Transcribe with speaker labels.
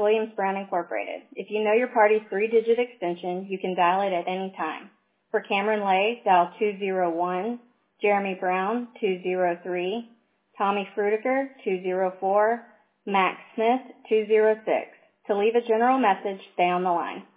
Speaker 1: Williams Brown Incorporated. If you know your party's 3-digit extension, you can dial it at any time. For Cameron Lay, dial 201, Jeremy Brown, 203, Tommy Frudiker, 204, Max Smith, 206. To leave a general message, stay on the line.